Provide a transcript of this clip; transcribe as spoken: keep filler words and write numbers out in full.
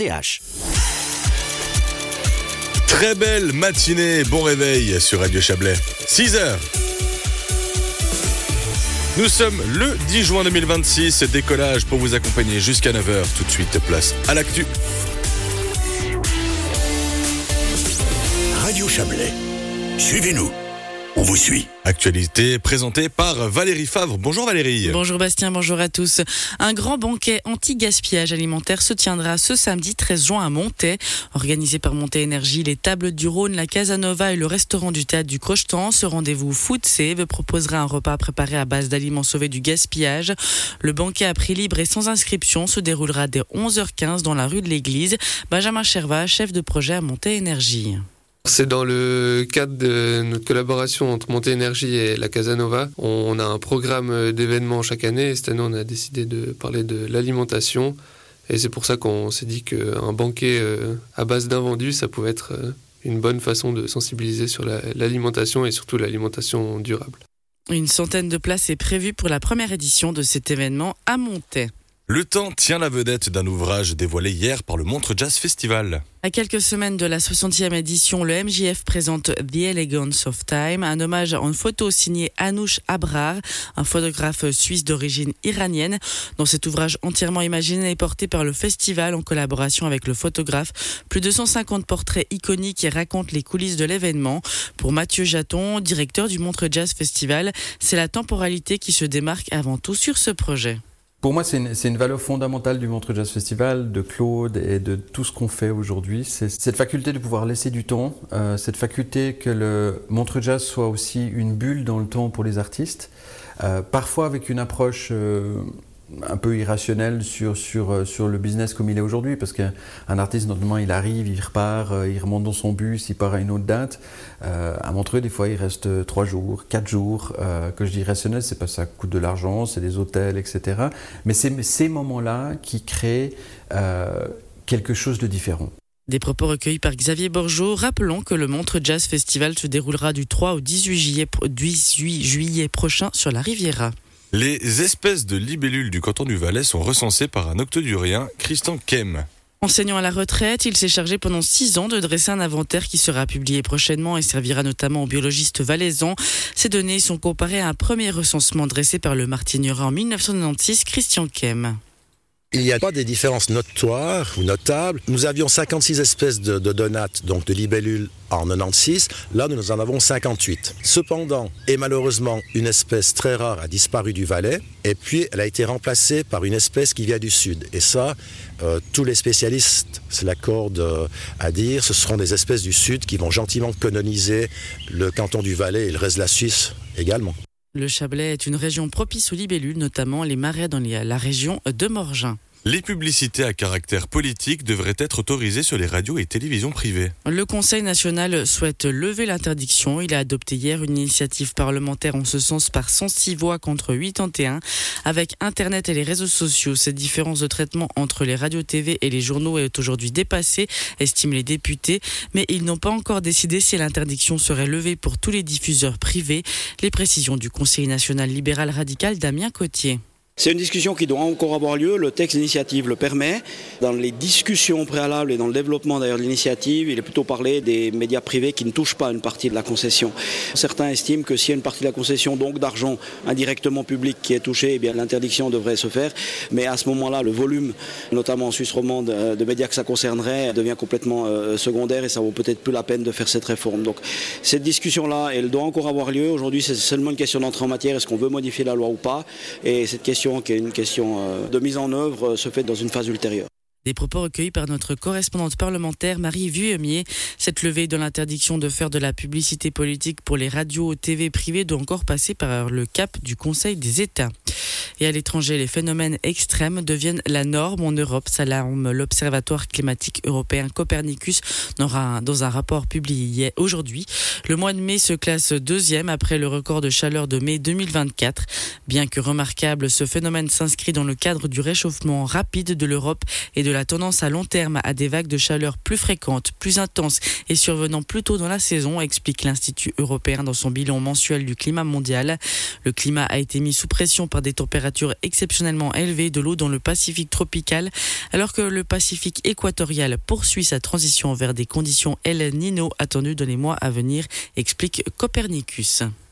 Très belle matinée, bon réveil sur Radio Chablais. six heures. Nous sommes le dix juin deux mille vingt-six, décollage pour vous accompagner jusqu'à neuf heures. Tout de suite, place à l'actu. Radio Chablais, suivez-nous, on vous suit. Actualité présentée par Valérie Favre. Bonjour Valérie. Bonjour Bastien, bonjour à tous. Un grand banquet anti-gaspillage alimentaire se tiendra ce samedi treize juin à Montaix. Organisé par Montaix Énergie, les Tables du Rhône, la Casanova et le restaurant du Théâtre du Crochetan. Ce rendez-vous Food Save proposera un repas préparé à base d'aliments sauvés du gaspillage. Le banquet à prix libre et sans inscription se déroulera dès onze heures quinze dans la rue de l'Église. Benjamin Cherva, chef de projet à Montaix Énergie. C'est dans le cadre de notre collaboration entre Montaix Énergie et la Casanova. On a un programme d'événements chaque année et cette année on a décidé de parler de l'alimentation et c'est pour ça qu'on s'est dit qu'un banquet à base d'invendus, ça pouvait être une bonne façon de sensibiliser sur la, l'alimentation et surtout l'alimentation durable. Une centaine de places est prévue pour la première édition de cet événement à Montaix. Le temps tient la vedette d'un ouvrage dévoilé hier par le Montreux Jazz Festival. À quelques semaines de la soixantième édition, le M J F présente The Elegance of Time, un hommage en photo signé Anoush Abrar, un photographe suisse d'origine iranienne. Dans cet ouvrage entièrement imaginé et porté par le festival en collaboration avec le photographe, plus de cent cinquante portraits iconiques qui racontent les coulisses de l'événement. Pour Mathieu Jaton, directeur du Montreux Jazz Festival, c'est la temporalité qui se démarque avant tout sur ce projet. Pour moi, c'est une, c'est une valeur fondamentale du Montreux Jazz Festival, de Claude et de tout ce qu'on fait aujourd'hui. C'est cette faculté de pouvoir laisser du temps, euh, cette faculté que le Montreux Jazz soit aussi une bulle dans le temps pour les artistes, euh, parfois avec une approche euh, un peu irrationnelle sur, sur, sur le business comme il est aujourd'hui, parce qu'un artiste, normalement, il arrive, il repart, il remonte dans son bus, il part à une autre date. Euh, à Montreux, des fois, il reste trois jours, quatre jours. Euh, que je dis irrationnel, c'est parce que ça coûte de l'argent, c'est des hôtels, et cetera. Mais c'est ces moments-là qui créent euh, quelque chose de différent. Des propos recueillis par Xavier Borgeaud. Rappelons que le Montreux Jazz Festival se déroulera du trois au dix-huit juillet, dix-huit juillet prochain sur la Riviera. Les espèces de libellules du canton du Valais sont recensées par un octodurien, Christian Kem. Enseignant à la retraite, il s'est chargé pendant six ans de dresser un inventaire qui sera publié prochainement et servira notamment aux biologistes valaisans. Ces données sont comparées à un premier recensement dressé par le Martignerin en dix-neuf cent quatre-vingt-seize, Christian Kem. Il n'y a pas des différences notoires ou notables. Nous avions cinquante-six espèces de, de donates, donc de libellules en quatre-vingt-seize. Là, nous en avons cinquante-huit. Cependant, et malheureusement, une espèce très rare a disparu du Valais. Et puis, elle a été remplacée par une espèce qui vient du Sud. Et ça, euh, tous les spécialistes se l'accordent euh, à dire. Ce seront des espèces du Sud qui vont gentiment coloniser le canton du Valais et le reste de la Suisse également. Le Chablais est une région propice aux libellules, notamment les marais dans les, la région de Morgin. Les publicités à caractère politique devraient être autorisées sur les radios et télévisions privées. Le Conseil national souhaite lever l'interdiction. Il a adopté hier une initiative parlementaire en ce sens par cent six voix contre quatre-vingt-et-un. Avec Internet et les réseaux sociaux, cette différence de traitement entre les radios T V et les journaux est aujourd'hui dépassée, estiment les députés. Mais ils n'ont pas encore décidé si l'interdiction serait levée pour tous les diffuseurs privés. Les précisions du Conseil national libéral radical Damien Cotier. C'est une discussion qui doit encore avoir lieu, le texte d'initiative le permet. Dans les discussions préalables et dans le développement d'ailleurs de l'initiative, il est plutôt parlé des médias privés qui ne touchent pas une partie de la concession. Certains estiment que s'il y a une partie de la concession, donc d'argent indirectement public qui est touchée, eh bien l'interdiction devrait se faire. Mais à ce moment-là, le volume, notamment en Suisse romande, de médias que ça concernerait, devient complètement euh, secondaire et ça vaut peut-être plus la peine de faire cette réforme. Donc cette discussion-là, elle doit encore avoir lieu. Aujourd'hui, c'est seulement une question d'entrée en matière. Est-ce qu'on veut modifier la loi ou pas? Et cette question qui est une question de mise en œuvre se fait dans une phase ultérieure. Des propos recueillis par notre correspondante parlementaire Marie Vuillemier. Cette levée de l'interdiction de faire de la publicité politique pour les radios T V privées doit encore passer par le cap du Conseil des États. Et à l'étranger, les phénomènes extrêmes deviennent la norme en Europe, s'alarme l'Observatoire climatique européen Copernicus dans un, dans un rapport publié aujourd'hui. Le mois de mai se classe deuxième après le record de chaleur de mai deux mille vingt-quatre. Bien que remarquable, ce phénomène s'inscrit dans le cadre du réchauffement rapide de l'Europe et de la tendance à long terme à des vagues de chaleur plus fréquentes, plus intenses et survenant plus tôt dans la saison, explique l'Institut européen dans son bilan mensuel du climat mondial. Le climat a été mis sous pression par par des températures exceptionnellement élevées de l'eau dans le Pacifique tropical, alors que le Pacifique équatorial poursuit sa transition vers des conditions El Niño attendues dans les mois à venir, explique Copernicus.